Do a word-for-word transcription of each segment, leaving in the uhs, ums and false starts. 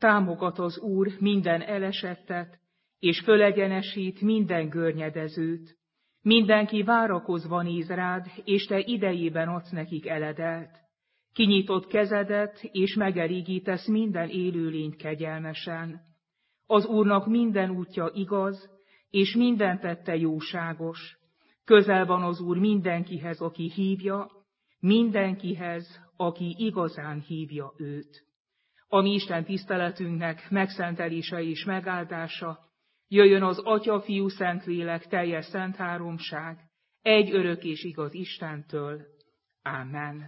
támogat az Úr minden elesettet, és fölegyenesít minden görnyedezőt. Mindenki várakozva néz rád, és te idejében adsz nekik eledelt. Kinyitott kezedet, és megelégítesz minden élőlényt kegyelmesen. Az Úrnak minden útja igaz, és minden tette jóságos. Közel van az Úr mindenkihez, aki hívja, mindenkihez, aki igazán hívja őt. A mi Isten tiszteletünknek megszentelése és megáldása jöjjön az Atya, Fiú, Szentlélek, teljes szent háromság, egy örök és igaz Istentől. Ámen.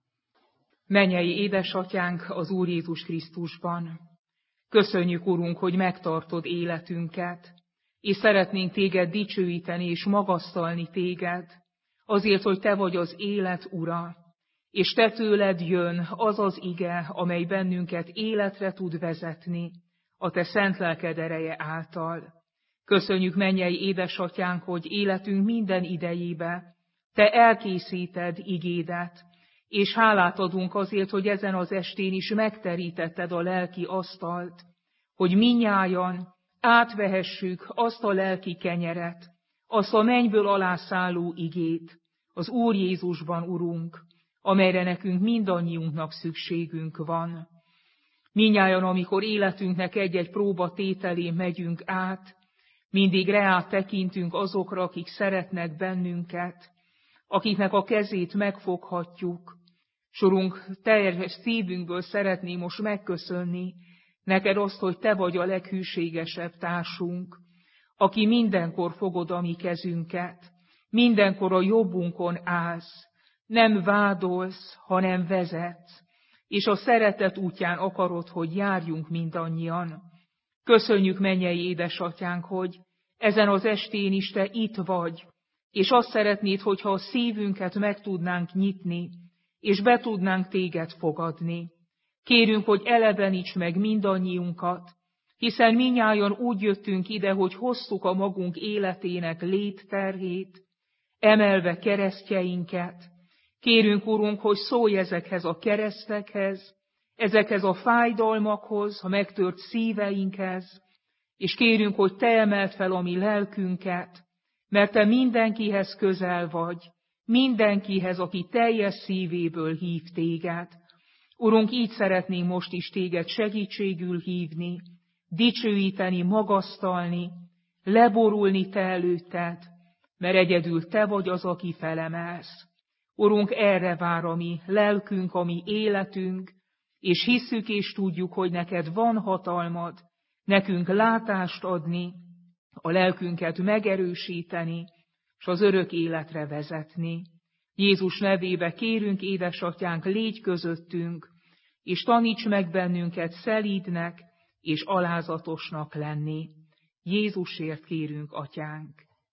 Mennyei édesatyánk az Úr Jézus Krisztusban, köszönjük, Urunk, hogy megtartod életünket, és szeretnénk téged dicsőíteni és magasztalni téged, azért, hogy te vagy az élet Ura, és te tőled jön az az ige, amely bennünket életre tud vezetni, a te szent lelked ereje által. Köszönjük, mennyei édesatyánk, hogy életünk minden idejébe te elkészíted igédet, és hálát adunk azért, hogy ezen az estén is megterítetted a lelki asztalt, hogy minnyájan átvehessük azt a lelki kenyeret, azt a mennyből alászálló igét, az Úr Jézusban, Urunk, amelyre nekünk mindannyiunknak szükségünk van. Mindnyájan, amikor életünknek egy-egy próba tételén megyünk át, mindig reát tekintünk azokra, akik szeretnek bennünket, akiknek a kezét megfoghatjuk. Sorunk, teljes szívünkből szeretném most megköszönni neked azt, hogy te vagy a leghűségesebb társunk, aki mindenkor fogod a mi kezünket, mindenkor a jobbunkon állsz, nem vádolsz, hanem vezetsz, és a szeretet útján akarod, hogy járjunk mindannyian. Köszönjük, mennyei édesatyánk, hogy ezen az estén is te itt vagy, és azt szeretnéd, hogyha a szívünket meg tudnánk nyitni, és be tudnánk téged fogadni. Kérünk, hogy eleveníts meg mindannyiunkat, hiszen mindnyájan úgy jöttünk ide, hogy hoztuk a magunk életének létterhét, emelve keresztjeinket. Kérünk, Urunk, hogy szólj ezekhez a keresztekhez, ezekhez a fájdalmakhoz, a megtört szíveinkhez, és kérünk, hogy te emeld fel a mi lelkünket, mert te mindenkihez közel vagy, mindenkihez, aki teljes szívéből hív téged. Urunk, így szeretnénk most is téged segítségül hívni, dicsőíteni, magasztalni, leborulni te előtted, mert egyedül te vagy az, aki felemelsz. Urunk, erre vár a mi lelkünk, a mi életünk, és hisszük és tudjuk, hogy neked van hatalmad, nekünk látást adni, a lelkünket megerősíteni, és az örök életre vezetni. Jézus nevébe kérünk, édesatyánk, légy közöttünk, és taníts meg bennünket szelídnek és alázatosnak lenni. Jézusért kérünk, atyánk.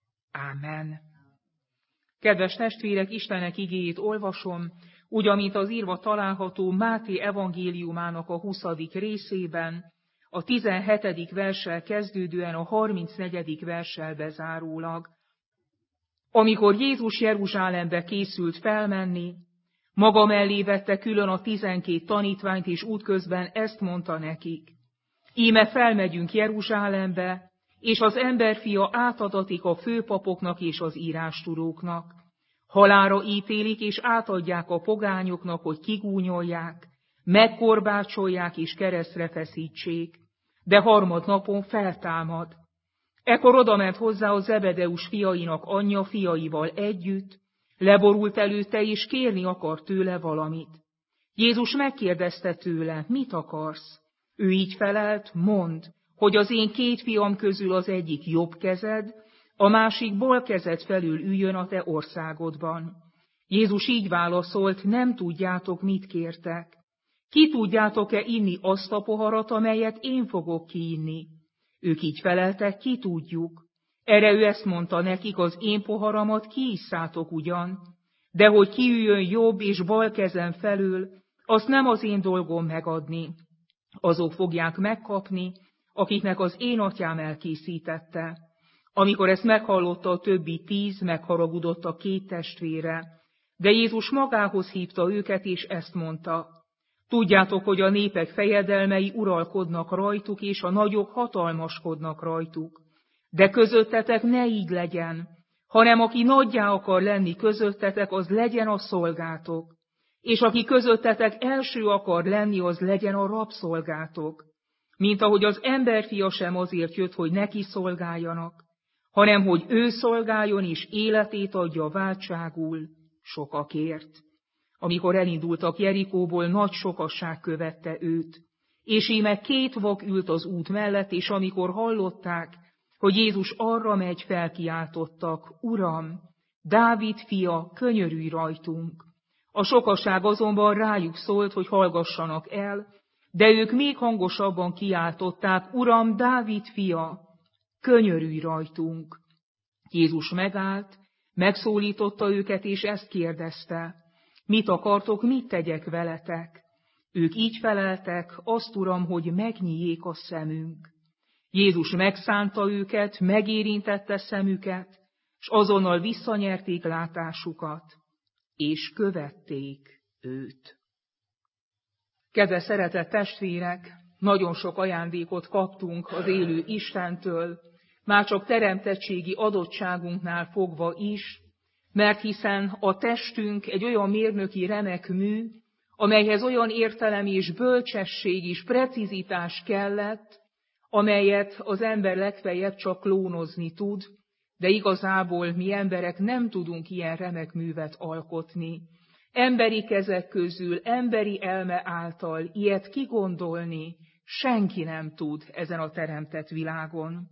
Ámen. Kedves testvérek, Istenek igéjét olvasom, úgy, amint az írva található Máté evangéliumának a huszadik részében, a tizenhetedik verssel kezdődően a harmincnegyedik verssel bezárólag. Amikor Jézus Jeruzsálembe készült felmenni, maga mellé vette külön a tizenkét tanítványt, és útközben ezt mondta nekik: íme felmegyünk Jeruzsálembe, és az emberfia átadatik a főpapoknak és az írástudóknak. Halálra ítélik, és átadják a pogányoknak, hogy kigúnyolják, megkorbácsolják és keresztre feszítsék, de harmadnapon feltámad. Ekkor odament hozzá a Zebedeus fiainak anyja fiaival együtt, leborult előtte, és kérni akar tőle valamit. Jézus megkérdezte tőle, mit akarsz? Ő így felelt, mondd, hogy az én két fiam közül az egyik jobb kezed, a másik bal kezed felül üljön a te országodban. Jézus így válaszolt, nem tudjátok, mit kértek. Ki tudjátok-e inni azt a poharat, amelyet én fogok kiinni? Ők így feleltek, ki tudjuk. Erre ő ezt mondta nekik, az én poharamat kiisszátok ugyan, de hogy kiüljön jobb és bal kezem felől, azt nem az én dolgom megadni. Azok fogják megkapni, akiknek az én atyám elkészítette. Amikor ezt meghallotta a többi tíz, megharagudott a két testvére, de Jézus magához hívta őket, és ezt mondta: Tudjátok, hogy a népek fejedelmei uralkodnak rajtuk, és a nagyok hatalmaskodnak rajtuk. De közöttetek ne így legyen, hanem aki nagyjá akar lenni közöttetek, az legyen a szolgátok. És aki közöttetek első akar lenni, az legyen a rabszolgátok. Mint ahogy az emberfia sem azért jött, hogy neki szolgáljanak, hanem hogy ő szolgáljon és életét adja váltságul sokakért. Amikor elindultak Jerikóból, nagy sokasság követte őt. És íme két vak ült az út mellett, és amikor hallották, hogy Jézus arra megy, felkiáltottak: Uram, Dávid fia, könyörülj rajtunk! A sokaság azonban rájuk szólt, hogy hallgassanak el, de ők még hangosabban kiáltották: Uram, Dávid fia, könyörülj rajtunk! Jézus megállt, megszólította őket, és ezt kérdezte: Mit akartok, mit tegyek veletek? Ők így feleltek: Azt, Uram, hogy megnyíljék a szemünk. Jézus megszánta őket, megérintette szemüket, s azonnal visszanyerték látásukat, és követték őt. Kedves szeretett testvérek, nagyon sok ajándékot kaptunk az élő Istentől, már csak teremtettségi adottságunknál fogva is, mert hiszen a testünk egy olyan mérnöki remek mű, amelyhez olyan értelem és bölcsesség és precizitás kellett, amelyet az ember legfeljebb csak klónozni tud, de igazából mi emberek nem tudunk ilyen remek művet alkotni. Emberi kezek közül, emberi elme által ilyet kigondolni senki nem tud ezen a teremtett világon.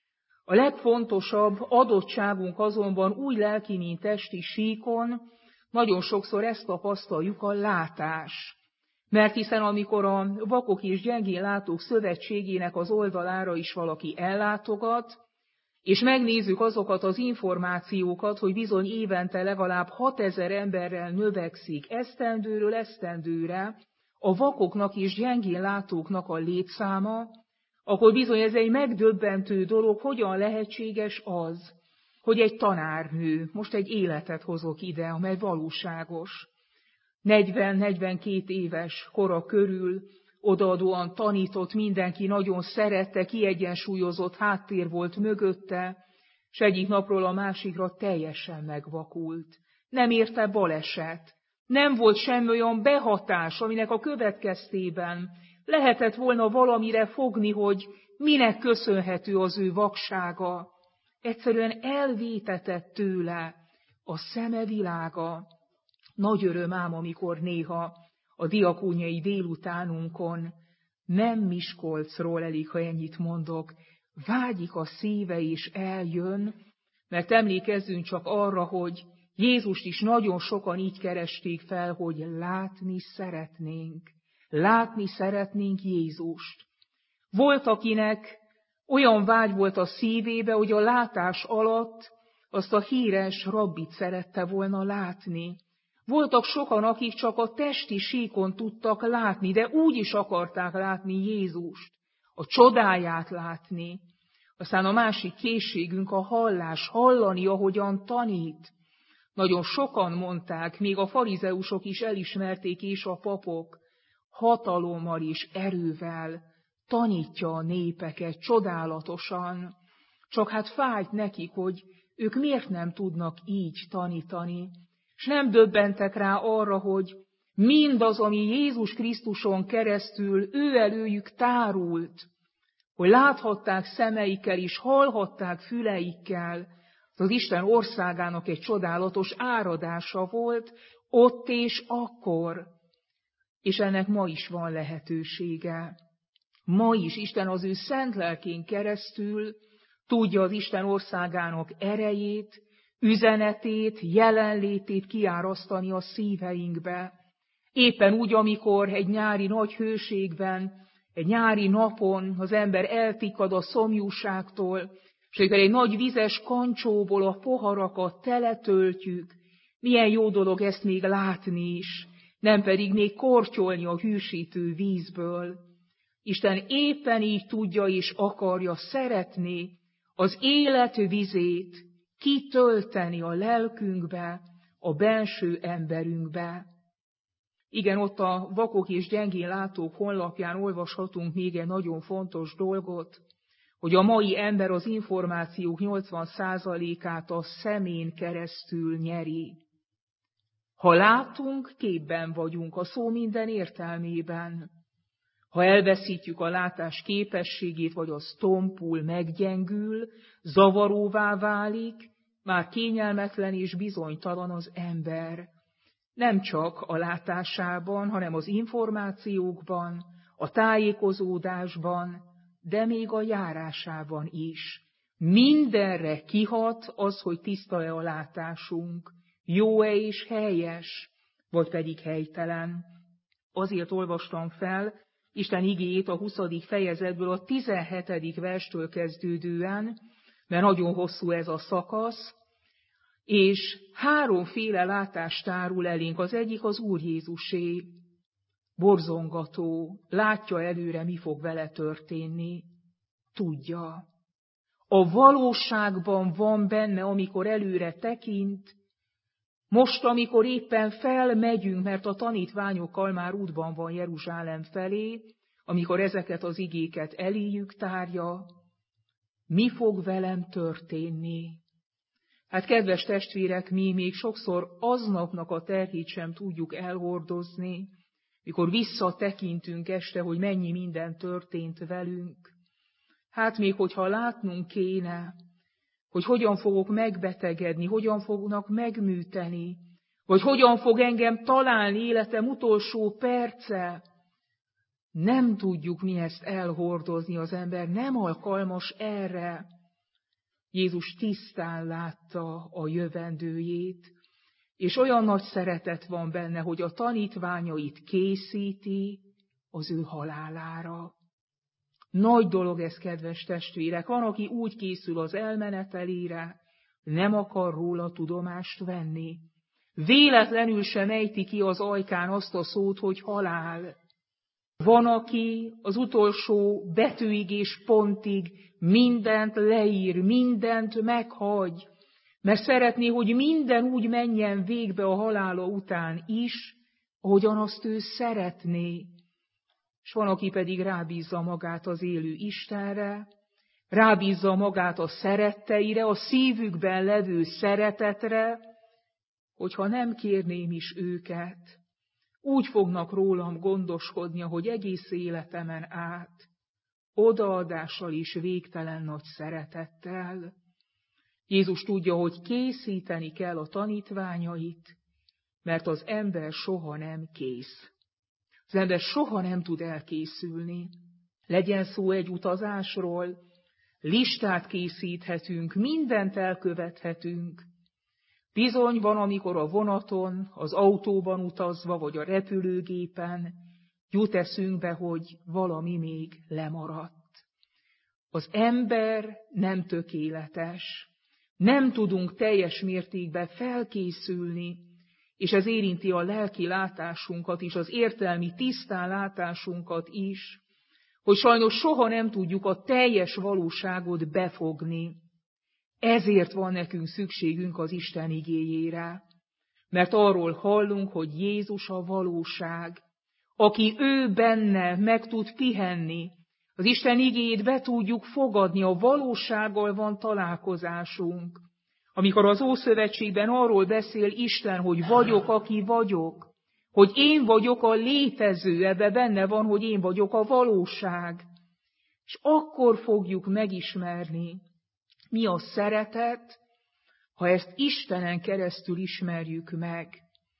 A legfontosabb adottságunk azonban úgy lelki, mint testi síkon, nagyon sokszor ezt tapasztaljuk, a látás. Mert hiszen amikor a Vakok és Gyengén Látók Szövetségének az oldalára is valaki ellátogat, és megnézzük azokat az információkat, hogy bizony évente legalább hatezer emberrel növekszik esztendőről esztendőre a vakoknak és gyengén látóknak a létszáma, akkor bizony ez egy megdöbbentő dolog, hogyan lehetséges az, hogy egy tanárnő, most egy életet hozok ide, amely valóságos, negyven-negyvenkét éves kora körül odaadóan tanított, mindenki nagyon szerette, kiegyensúlyozott háttér volt mögötte, s egyik napról a másikra teljesen megvakult. Nem érte baleset, nem volt semmi olyan behatás, aminek a következtében lehetett volna valamire fogni, hogy minek köszönhető az ő vaksága. Egyszerűen elvétetett tőle a szeme világa. Nagy öröm ám, amikor néha a diakóniai délutánunkon nem Miskolcról, elég, ha ennyit mondok, vágyik a szíve és eljön, mert emlékezzünk csak arra, hogy Jézust is nagyon sokan így keresték fel, hogy látni szeretnénk. Látni szeretnénk Jézust. Volt, akinek olyan vágy volt a szívébe, hogy a látás alatt azt a híres rabbit szerette volna látni. Voltak sokan, akik csak a testi síkon tudtak látni, de úgy is akarták látni Jézust, a csodáját látni. Aztán a másik készségünk a hallás, hallani, ahogyan tanít. Nagyon sokan mondták, még a farizeusok is elismerték, és a papok, hatalommal és erővel tanítja a népeket csodálatosan. Csak hát fájt nekik, hogy ők miért nem tudnak így tanítani. És nem döbbentek rá arra, hogy mindaz, ami Jézus Krisztuson keresztül ő előjük tárult, hogy láthatták szemeikkel és hallhatták füleikkel, az Isten országának egy csodálatos áradása volt, ott és akkor. És ennek ma is van lehetősége. Ma is Isten az ő szent lelkén keresztül tudja az Isten országának erejét, üzenetét, jelenlétét kiárasztani a szíveinkbe. Éppen úgy, amikor egy nyári nagy hőségben, egy nyári napon az ember eltikkad a szomjúságtól, és amikor egy nagy vizes kancsóból a poharakat teletöltjük, milyen jó dolog ezt még látni is, nem pedig még kortyolni a hűsítő vízből. Isten éppen így tudja és akarja szeretni az élet vizét kitölteni a lelkünkbe, a benső emberünkbe. Igen, ott a vakok és gyengén látók honlapján olvashatunk még egy nagyon fontos dolgot, hogy a mai ember az információk nyolcvan százalékát a szemén keresztül nyeri. Ha látunk, képben vagyunk a szó minden értelmében. Ha elveszítjük a látás képességét, vagy az tompul, meggyengül, zavaróvá válik, már kényelmetlen és bizonytalan az ember. Nem csak a látásában, hanem az információkban, a tájékozódásban, de még a járásában is. Mindenre kihat az, hogy tiszta-e a látásunk, jó-e és helyes, vagy pedig helytelen. Azért olvastam fel Isten igéjét a huszadik fejezetből a tizenhetedik verstől kezdődően, mert nagyon hosszú ez a szakasz, és háromféle látást tárul elénk. Az egyik az Úr Jézusé, borzongató, látja előre, mi fog vele történni, tudja. A valóságban van benne, amikor előre tekint. Most, amikor éppen felmegyünk, mert a tanítványokkal már útban van Jeruzsálem felé, amikor ezeket az igéket eléjük tárja, mi fog velem történni? Hát kedves testvérek, mi még sokszor aznapnak a terhét sem tudjuk elhordozni, mikor visszatekintünk este, hogy mennyi minden történt velünk. Hát még hogyha látnunk kéne, hogy hogyan fogok megbetegedni, hogyan fognak megműteni, vagy hogyan fog engem találni életem utolsó perce, nem tudjuk mi ezt elhordozni, az ember nem alkalmas erre. Jézus tisztán látta a jövendőjét, és olyan nagy szeretet van benne, hogy a tanítványait készíti az ő halálára. Nagy dolog ez, kedves testvérek. Van, aki úgy készül az elmenetelére, nem akar róla tudomást venni. Véletlenül sem ejti ki az ajkán azt a szót, hogy halál. Van, aki az utolsó betűig és pontig mindent leír, mindent meghagy, mert szeretné, hogy minden úgy menjen végbe a halála után is, ahogyan azt ő szeretné. És van, aki pedig rábízza magát az élő Istenre, rábízza magát a szeretteire, a szívükben levő szeretetre, hogyha nem kérném is őket, úgy fognak rólam gondoskodni, ahogy egész életemen át, odaadással és végtelen nagy szeretettel. Jézus tudja, hogy készíteni kell a tanítványait, mert az ember soha nem kész. Az ember soha nem tud elkészülni. Legyen szó egy utazásról, listát készíthetünk, mindent elkövethetünk. Bizony van, amikor a vonaton, az autóban utazva, vagy a repülőgépen jut eszünkbe, hogy valami még lemaradt. Az ember nem tökéletes, nem tudunk teljes mértékben felkészülni, és ez érinti a lelki látásunkat is, az értelmi tisztán látásunkat is, hogy sajnos soha nem tudjuk a teljes valóságot befogni. Ezért van nekünk szükségünk az Isten igéjére, mert arról hallunk, hogy Jézus a valóság, aki ő benne meg tud pihenni, az Isten igéjét be tudjuk fogadni, a valósággal van találkozásunk. Amikor az Ószövetségben arról beszél Isten, hogy vagyok, aki vagyok, hogy én vagyok a létező, ebbe benne van, hogy én vagyok a valóság. És akkor fogjuk megismerni, mi a szeretet, ha ezt Istenen keresztül ismerjük meg.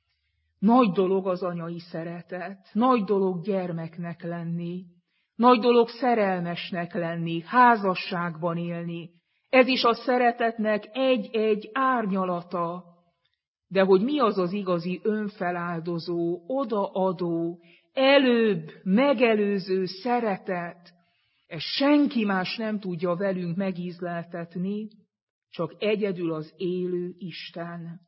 Nagy dolog az anyai szeretet, nagy dolog gyermeknek lenni, nagy dolog szerelmesnek lenni, házasságban élni. Ez is a szeretetnek egy-egy árnyalata. De hogy mi az az igazi önfeláldozó, odaadó, előbb megelőző szeretet, ezt senki más nem tudja velünk megízleltetni, csak egyedül az élő Isten.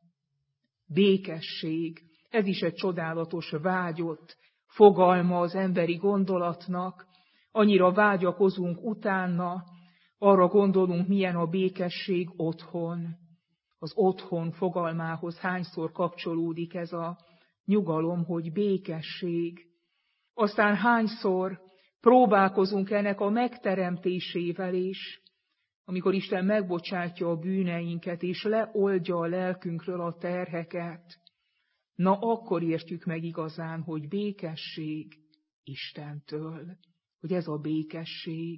Békesség, ez is egy csodálatos vágyott fogalma az emberi gondolatnak. Annyira vágyakozunk utána, arra gondolunk, milyen a békesség otthon. Az otthon fogalmához hányszor kapcsolódik ez a nyugalom, hogy békesség. Aztán hányszor próbálkozunk ennek a megteremtésével is, amikor Isten megbocsátja a bűneinket, és leoldja a lelkünkről a terheket. Na akkor értjük meg igazán, hogy békesség Istentől, hogy ez a békesség,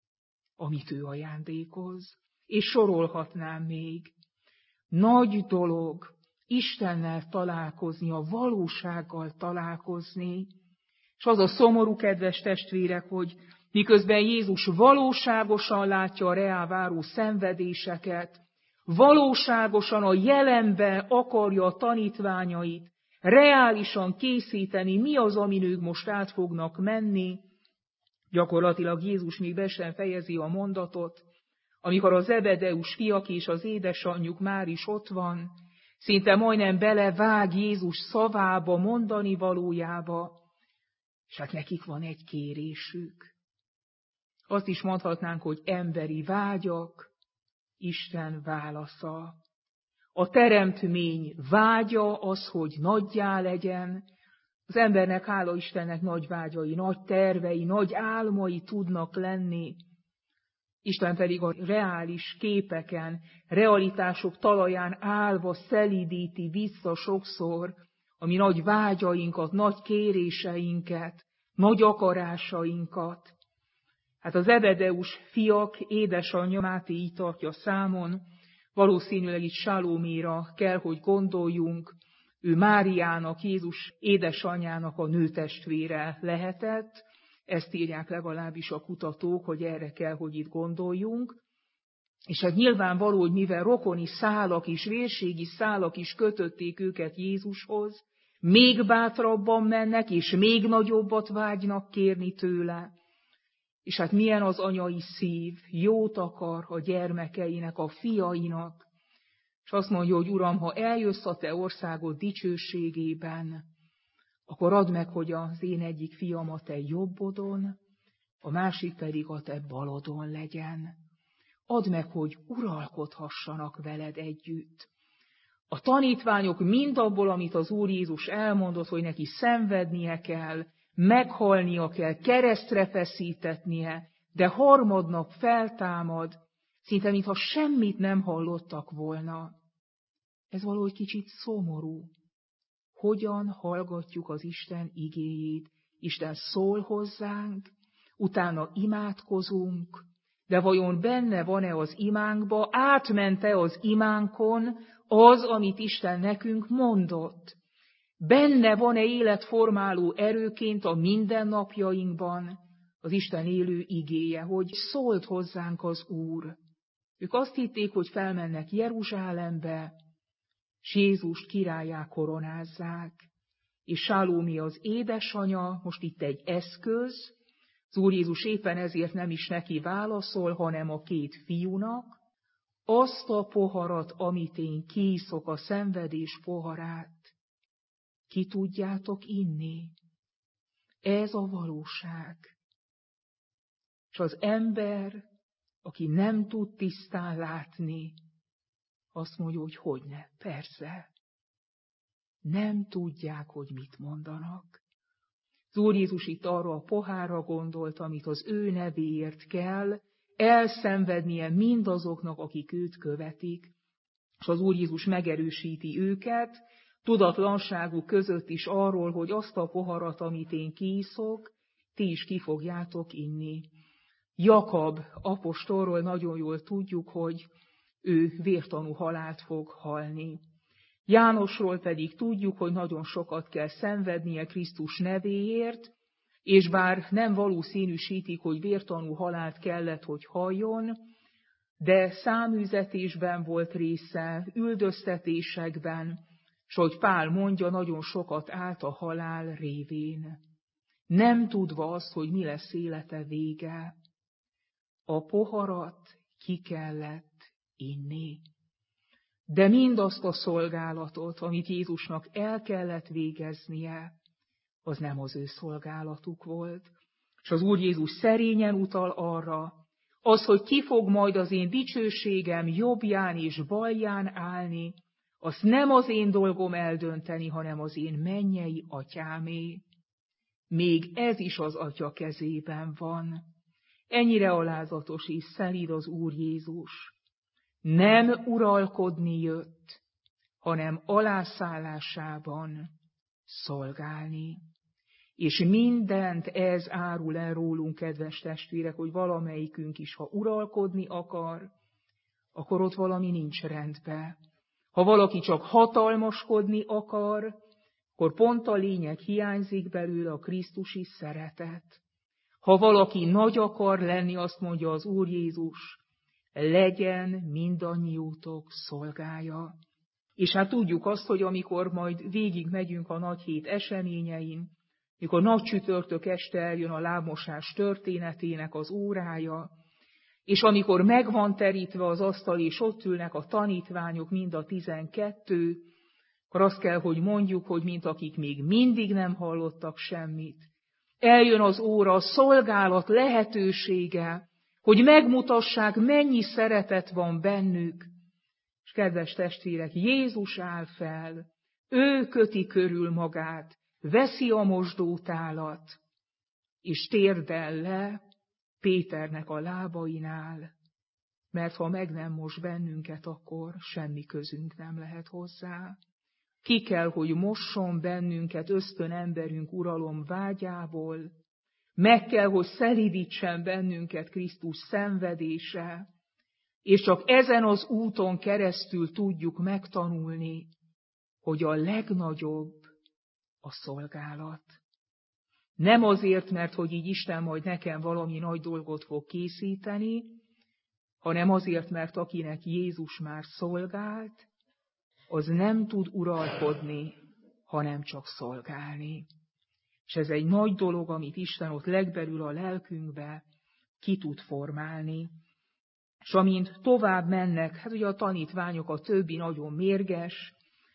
amit ő ajándékoz. És sorolhatnám még. Nagy dolog Istennel találkozni, a valósággal találkozni, és az a szomorú, kedves testvérek, hogy miközben Jézus valóságosan látja a reá váró szenvedéseket, valóságosan a jelenbe akarja a tanítványait reálisan készíteni, mi az, amin ők most át fognak menni. Gyakorlatilag Jézus még be sem fejezi a mondatot, amikor az Zebedeus fiak és az édesanyjuk már is ott van, szinte majdnem belevág Jézus szavába, mondani valójába, és hát nekik van egy kérésük. Azt is mondhatnánk, hogy emberi vágyak, Isten válasza. A teremtmény vágya az, hogy nagyjá legyen. Az embernek, hála Istennek, nagy vágyai, nagy tervei, nagy álmai tudnak lenni. Isten pedig a reális képeken, realitások talaján állva szelídíti vissza sokszor a mi nagy vágyainkat, nagy kéréseinket, nagy akarásainkat. Hát az Zebedeus fiak édesanyja, Máté így tartja számon, valószínűleg itt Salóméra kell, hogy gondoljunk, ő Máriának, Jézus édesanyjának a nőtestvére lehetett, ezt írják legalábbis a kutatók, hogy erre kell, hogy itt gondoljunk. És hát nyilvánvaló, hogy mivel rokoni szálak is, vérségi szálak is kötötték őket Jézushoz, még bátrabban mennek, és még nagyobbat vágynak kérni tőle. És hát milyen az anyai szív, jót akar a gyermekeinek, a fiainak, és azt mondja, hogy Uram, ha eljössz a te országod dicsőségében, akkor add meg, hogy az én egyik fiam a te jobbodon, a másik pedig a te balodon legyen. Add meg, hogy uralkodhassanak veled együtt. A tanítványok mind abból, amit az Úr Jézus elmondott, hogy neki szenvednie kell, meghalnia kell, keresztre feszítetnie, de harmadnap feltámad, szinte mintha semmit nem hallottak volna. Ez valahogy kicsit szomorú. Hogyan hallgatjuk az Isten igéjét? Isten szól hozzánk, utána imádkozunk, de vajon benne van-e az imánkba, átmente az imánkon az, amit Isten nekünk mondott? Benne van-e életformáló erőként a mindennapjainkban az Isten élő igéje, hogy szólt hozzánk az Úr? Ők azt hitték, hogy felmennek Jeruzsálembe, s Jézust királlyá koronázzák, és Salómi az édesanya, most itt egy eszköz, az Úr Jézus éppen ezért nem is neki válaszol, hanem a két fiúnak, azt a poharat, amit én kiiszok, a szenvedés poharát, ki tudjátok inni. Ez a valóság. És az ember, aki nem tud tisztán látni, azt mondja, hogy hogyne, persze. Nem tudják, hogy mit mondanak. Az Úr Jézus itt arra a pohárra gondolt, amit az ő nevéért kell elszenvednie mindazoknak, akik őt követik. És az Úr Jézus megerősíti őket, tudatlanságuk között is arról, hogy azt a poharat, amit én kiiszok, ti is ki fogjátok inni. Jakab apostolról nagyon jól tudjuk, hogy ő vértanú halált fog halni. Jánosról pedig tudjuk, hogy nagyon sokat kell szenvednie Krisztus nevéért, és bár nem valószínűsítik, hogy vértanú halált kellett, hogy halljon, de száműzetésben volt része, üldöztetésekben, s hogy Pál mondja, nagyon sokat állt a halál révén. Nem tudva azt, hogy mi lesz élete vége, a poharat ki kellett inni. De mindazt a szolgálatot, amit Jézusnak el kellett végeznie, az nem az ő szolgálatuk volt. És az Úr Jézus szerényen utal arra, az, hogy ki fog majd az én dicsőségem jobbján és balján állni, Azt nem az én dolgom eldönteni, hanem az én mennyei atyámé. Még ez is az atya kezében van. Ennyire alázatos és szelíd az Úr Jézus. Nem uralkodni jött, hanem alászállásában szolgálni. És mindent ez árul el rólunk, kedves testvérek, hogy valamelyikünk is, ha uralkodni akar, akkor ott valami nincs rendben. Ha valaki csak hatalmaskodni akar, akkor pont a lényeg hiányzik belőle, a krisztusi szeretet. Ha valaki nagy akar lenni, azt mondja az Úr Jézus, legyen mindannyiótok szolgája. És hát tudjuk azt, hogy amikor majd végig megyünk a nagy hét eseményein, mikor nagy csütörtök este eljön a lábmosás történetének az órája, és amikor meg van terítve az asztal, és ott ülnek a tanítványok, mind a tizenkettő, akkor azt kell, hogy mondjuk, hogy mint akik még mindig nem hallottak semmit. Eljön az óra, a szolgálat lehetősége, hogy megmutassák, mennyi szeretet van bennük. És kedves testvérek, Jézus áll fel, ő köti körül magát, veszi a mosdótálat, és térdel le Péternek a lábainál, mert ha meg nem mos bennünket, akkor semmi közünk nem lehet hozzá. Ki kell, hogy mosson bennünket ösztön emberünk uralom vágyából, meg kell, hogy szelídítsen bennünket Krisztus szenvedése, és csak ezen az úton keresztül tudjuk megtanulni, hogy a legnagyobb a szolgálat. Nem azért, mert hogy így Isten majd nekem valami nagy dolgot fog készíteni, hanem azért, mert akinek Jézus már szolgált, az nem tud uralkodni, hanem csak szolgálni. És ez egy nagy dolog, amit Isten ott legbelül a lelkünkbe ki tud formálni. És amint tovább mennek, hát ugye a tanítványok, a többi nagyon mérges,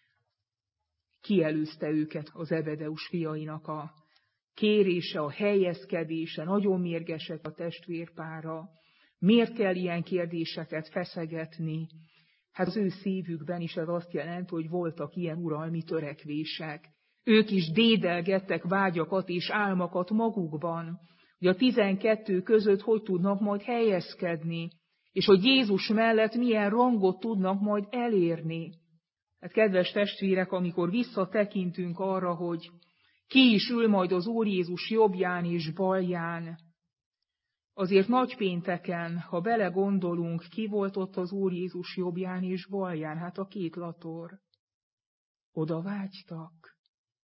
kielőzte őket az Zebedeus fiainak a kérése, a helyezkedése, nagyon mérgesek a testvérpára. Miért kell ilyen kérdéseket feszegetni? Hát az ő szívükben is ez azt jelenti, hogy voltak ilyen uralmi törekvések. Ők is dédelgettek vágyakat és álmakat magukban, hogy a tizenkettő között hogy tudnak majd helyezkedni, és hogy Jézus mellett milyen rangot tudnak majd elérni. Hát kedves testvérek, amikor visszatekintünk arra, hogy ki is ül majd az Úr Jézus jobbján és balján, azért nagypénteken, ha belegondolunk, ki volt ott az Úr Jézus jobbján és balján, hát a két lator. Oda vágytak.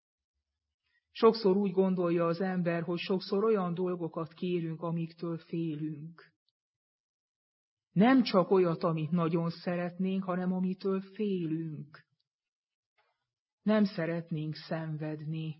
Sokszor úgy gondolja az ember, hogy sokszor olyan dolgokat kérünk, amiktől félünk. Nem csak olyat, amit nagyon szeretnénk, hanem amitől félünk. Nem szeretnénk szenvedni,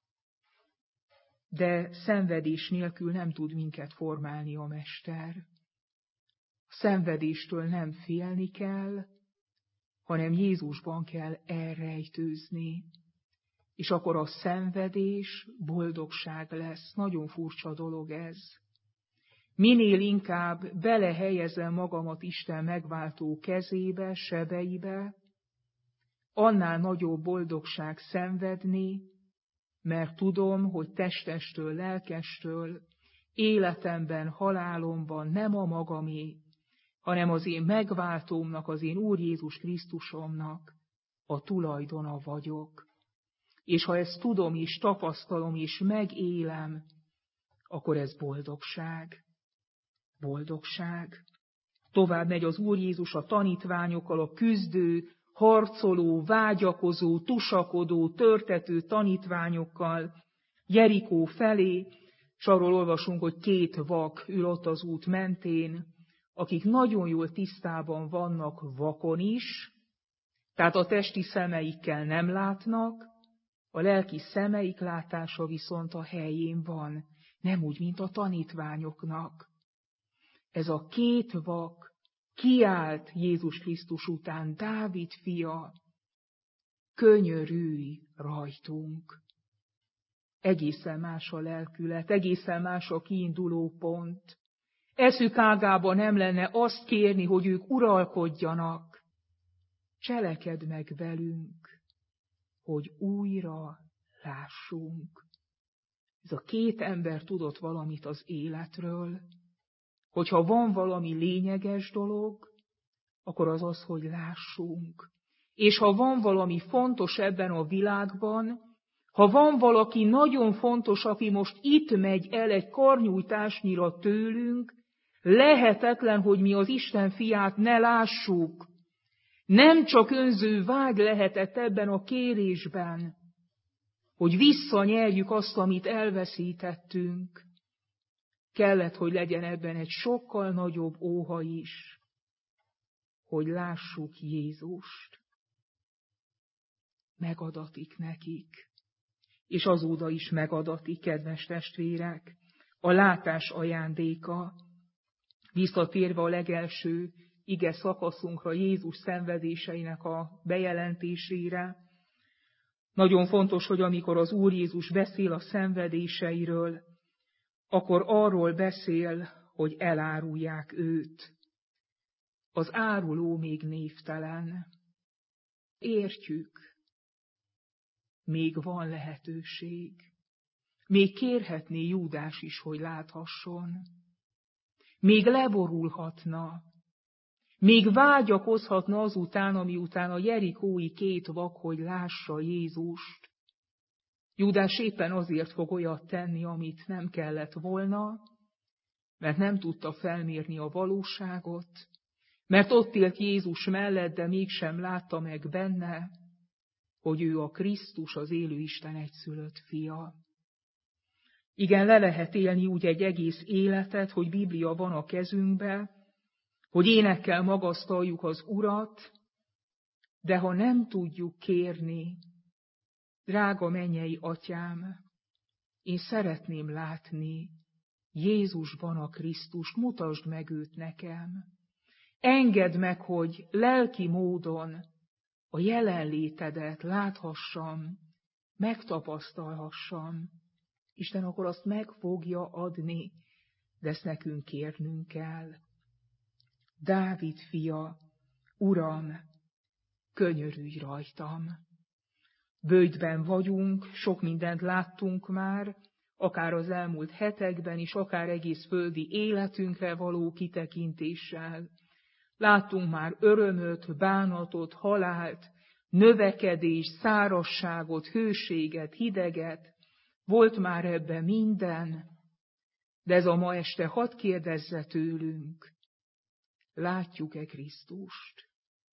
de szenvedés nélkül nem tud minket formálni a Mester. A szenvedéstől nem félni kell, hanem Jézusban kell elrejtőzni. És akkor a szenvedés boldogság lesz. Nagyon furcsa dolog ez. Minél inkább belehelyezem magamat Isten megváltó kezébe, sebeibe, annál nagyobb boldogság szenvedni, mert tudom, hogy testestől, lelkestől, életemben, halálomban nem a magamé, hanem az én megváltómnak, az én Úr Jézus Krisztusomnak a tulajdona vagyok. És ha ezt tudom és tapasztalom és megélem, akkor ez boldogság. Boldogság. Tovább megy az Úr Jézus a tanítványokkal, a küzdő, harcoló, vágyakozó, tusakodó, törtető tanítványokkal Jerikó felé, és arról olvasunk, hogy két vak ül ott az út mentén, akik nagyon jól tisztában vannak vakon is, tehát a testi szemeikkel nem látnak, a lelki szemeik látása viszont a helyén van, nem úgy, mint a tanítványoknak. Ez a két vak kiált Jézus Krisztus után, Dávid fia, könyörülj rajtunk. Egészen más a lelkület, egészen más a kiinduló pont. Eszük ágában nem lenne azt kérni, hogy ők uralkodjanak, Cselekedd meg velünk, hogy újra lássunk. Ez a két ember tudott valamit az életről, hogyha van valami lényeges dolog, akkor az az, hogy lássunk. És ha van valami fontos ebben a világban, ha van valaki nagyon fontos, aki most itt megy el egy karnyújtásnyira tőlünk, lehetetlen, hogy mi az Isten fiát ne lássuk. Nem csak önző vágy lehetett ebben a kérésben, hogy visszanyerjük azt, amit elveszítettünk. Kellett, hogy legyen ebben egy sokkal nagyobb óha is, hogy lássuk Jézust. Megadatik nekik, és azóta is megadatik, kedves testvérek, a látás ajándéka. Visszatérve a legelső ige szakaszunkra, Jézus szenvedéseinek a bejelentésére, nagyon fontos, hogy amikor az Úr Jézus beszél a szenvedéseiről, akkor arról beszél, hogy elárulják őt. Az áruló még névtelen. Értjük, még van lehetőség. Még kérhetné Júdás is, hogy láthasson. Még leborulhatna. Még vágyakozhatna azután, amiután a jerikói két vak, hogy lássa Jézust. Júdás éppen azért fog olyat tenni, amit nem kellett volna, mert nem tudta felmérni a valóságot, mert ott élt Jézus mellett, de mégsem látta meg benne, hogy ő a Krisztus, az élő Isten egyszülött fia. Igen, le lehet élni úgy egy egész életet, hogy Biblia van a kezünkbe, hogy énekkel magasztaljuk az Urat, de ha nem tudjuk kérni, drága mennyei Atyám, én szeretném látni Jézusban a Krisztust, mutasd meg őt nekem. Engedd meg, hogy lelki módon a jelenlétedet láthassam, megtapasztalhassam. Isten akkor azt meg fogja adni, de ezt nekünk kérnünk kell. Dávid fia, Uram, könyörülj rajtam. Böjtben vagyunk, sok mindent láttunk már, akár az elmúlt hetekben is, akár egész földi életünkre való kitekintéssel. Láttunk már örömöt, bánatot, halált, növekedést, szárazságot, hőséget, hideget. Volt már ebben minden, de ez a ma este hadd kérdezze tőlünk, látjuk-e Krisztust?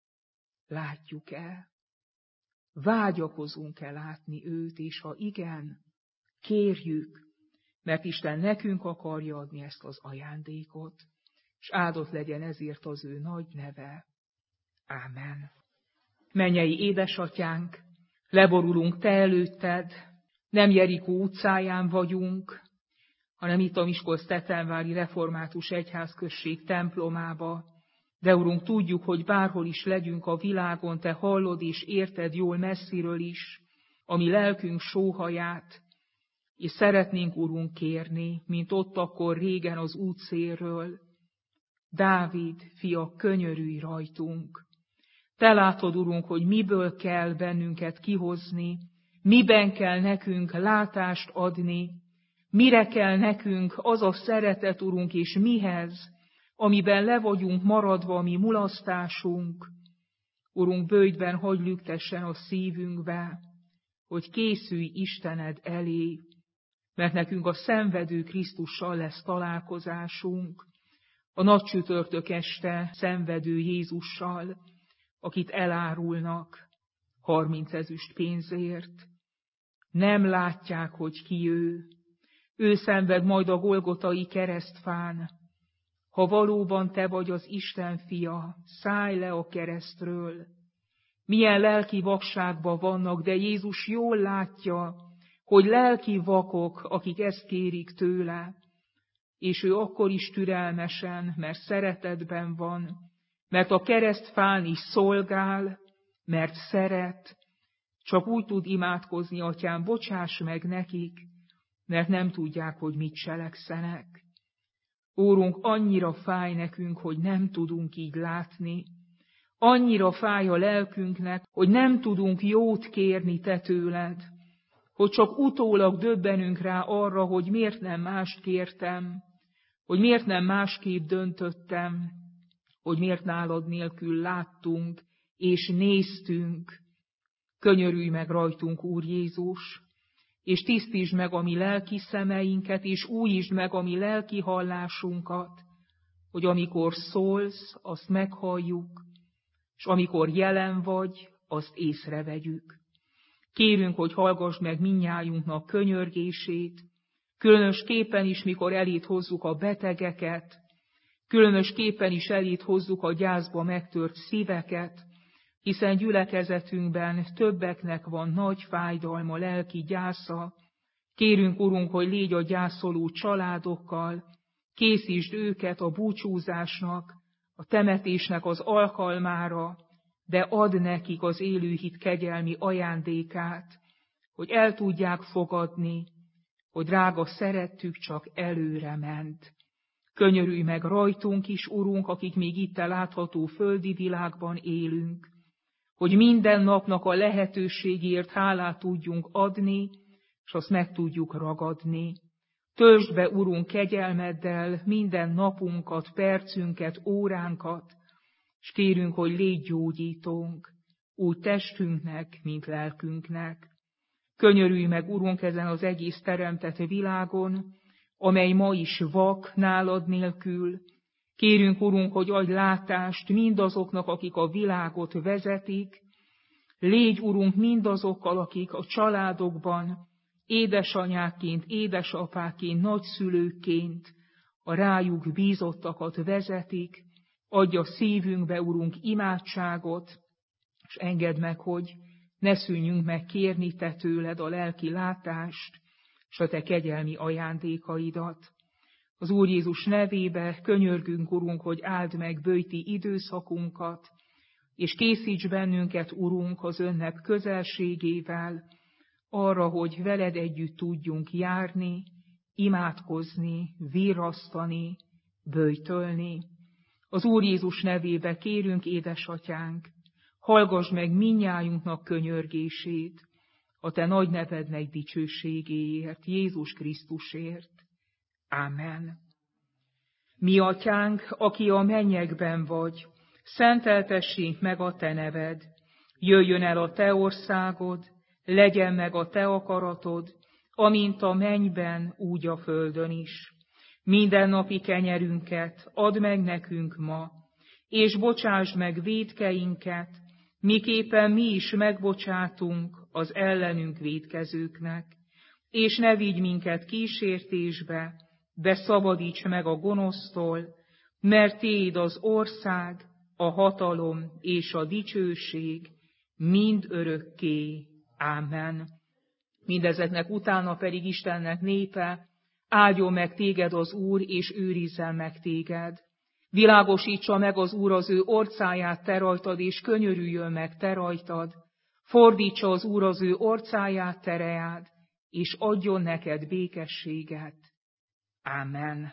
Látjuk-e? Vágyakozunk-e látni őt, és ha igen, kérjük, mert Isten nekünk akarja adni ezt az ajándékot, és áldott legyen ezért az ő nagy neve. Ámen. Mennyei édesatyánk, leborulunk te előtted, nem Jerikó utcáján vagyunk, hanem itt a Miskolc-Tetelvári Református Egyházközség templomába. De Urunk, tudjuk, hogy bárhol is legyünk a világon, te hallod és érted jól messziről is a mi lelkünk sóhaját, és szeretnénk, Urunk, kérni, mint ott akkor régen az útszélről. Dávid, fia, könyörülj rajtunk. Te látod, Urunk, hogy miből kell bennünket kihozni, miben kell nekünk látást adni, mire kell nekünk az a szeretet, Urunk, és mihez, amiben le vagyunk maradva a mi mulasztásunk. Urunk, böjtben hagyj lüktessen a szívünkbe, hogy készülj Istened elé, mert nekünk a szenvedő Krisztussal lesz találkozásunk, a nagy csütörtök este szenvedő Jézussal, akit elárulnak harminc ezüst pénzért. Nem látják, hogy ki ő. Ő szenved majd a Golgotai keresztfán. Ha valóban te vagy az Isten fia, szállj le a keresztről. Milyen lelki vakságban vannak, de Jézus jól látja, hogy lelki vakok, akik ezt kérik tőle, és ő akkor is türelmesen, mert szeretetben van, mert a keresztfán is szolgál, mert szeret, csak úgy tud imádkozni, Atyám, bocsáss meg nekik, mert nem tudják, hogy mit cselekszenek. Úrunk, annyira fáj nekünk, hogy nem tudunk így látni, Annyira fáj a lelkünknek, hogy nem tudunk jót kérni te tőled, hogy csak utólag döbbenünk rá arra, hogy miért nem mást kértem, hogy miért nem másképp döntöttem, hogy miért nálad nélkül láttunk és néztünk. Könyörülj meg rajtunk, Úr Jézus, és tisztítsd meg a mi lelki szemeinket, és újítsd meg a mi lelki hallásunkat, hogy amikor szólsz, azt meghalljuk, és amikor jelen vagy, azt észrevegyük. Kérünk, hogy hallgass meg mindnyájunknak könyörgését, különösképpen is, mikor elét hozzuk a betegeket, különösképpen is elét hozzuk a gyászba megtört szíveket, hiszen gyülekezetünkben többeknek van nagy fájdalma, lelki gyásza. Kérünk, Urunk, hogy légy a gyászoló családokkal, készítsd őket a búcsúzásnak, a temetésnek az alkalmára, de add nekik az élő hit kegyelmi ajándékát, hogy el tudják fogadni, hogy drága szerettük csak előre ment. Könyörülj meg rajtunk is, Urunk, akik még itt a látható földi világban élünk, hogy minden napnak a lehetőségért hálát tudjunk adni, és azt meg tudjuk ragadni. Töltsd be, Urunk, kegyelmeddel minden napunkat, percünket, óránkat, és kérünk, hogy légy gyógyítónk, úgy testünknek, mint lelkünknek. Könyörülj meg, Urunk, ezen az egész teremtett világon, amely ma is vak nálad nélkül. Kérünk, Urunk, hogy adj látást mindazoknak, akik a világot vezetik. Légy, Urunk, mindazokkal, akik a családokban édesanyáként, édesapáként, nagyszülőként a rájuk bízottakat vezetik. Adj a szívünkbe, Urunk, imádságot, és engedd meg, hogy ne szűnjünk meg kérni te tőled a lelki látást, s a te kegyelmi ajándékaidat. Az Úr Jézus nevébe könyörgünk, Urunk, hogy áld meg böjti időszakunkat, és készíts bennünket, Urunk, az ünnep közelségével, arra, hogy veled együtt tudjunk járni, imádkozni, virrasztani, böjtölni. Az Úr Jézus nevébe kérünk, édesatyánk, hallgass meg mindnyájunknak könyörgését, a te nagy nevednek dicsőségéért, Jézus Krisztusért. Ámen. Mi atyánk, aki a mennyekben vagy, szenteltessék meg a te neved, jöjjön el a te országod, legyen meg a te akaratod, amint a mennyben, úgy a földön is. Mindennapi kenyerünket add meg nekünk ma, és bocsásd meg vétkeinket, miképpen mi is megbocsátunk az ellenünk vétkezőknek. És ne vigy minket kísértésbe, de szabadíts meg a gonosztól, mert tiéd az ország, a hatalom és a dicsőség mind örökké. Ámen. Mindezeknek utána pedig Istennek népe, áldjon meg téged az Úr, és őrizzen meg téged. Világosítsa meg az Úr az ő orcáját te rajtad, és könyörüljön meg te rajtad. Fordítsa az Úr az ő orcáját te reád, és adjon neked békességet. Ámen.